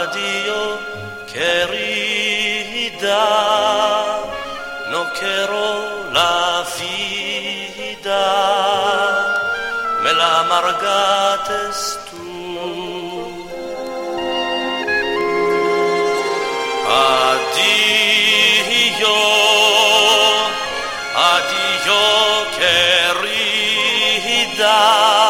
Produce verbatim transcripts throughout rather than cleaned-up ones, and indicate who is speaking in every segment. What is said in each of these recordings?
Speaker 1: Addio querida, no quiero la vida, me la amargates tú. Addio, addio querida,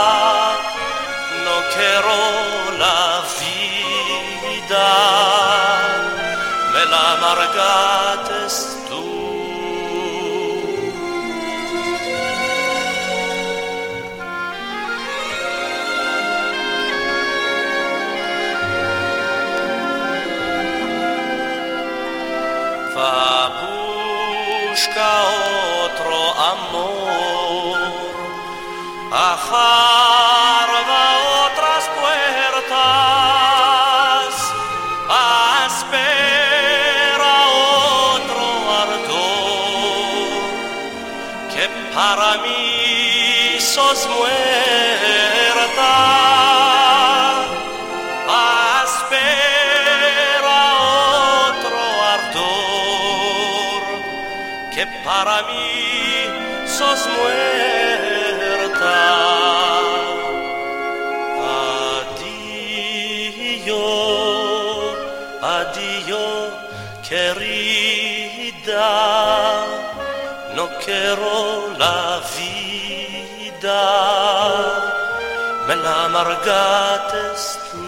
Speaker 1: no quiero la vida, me la amargates tú. Va busca otro amor, ajarba otras puertas, espera otro ardor, que para mí sos muerta. Espera otro ardor, que para mí sos muerta. Addio, addio querida, no quiero la vida, me la amargates tú.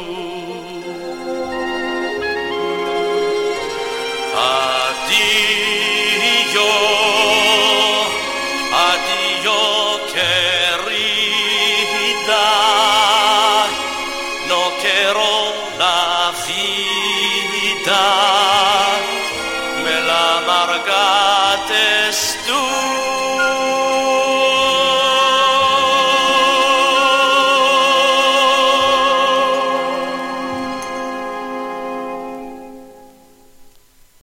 Speaker 1: Addio, addio querida, no quiero la vida, me la amargates.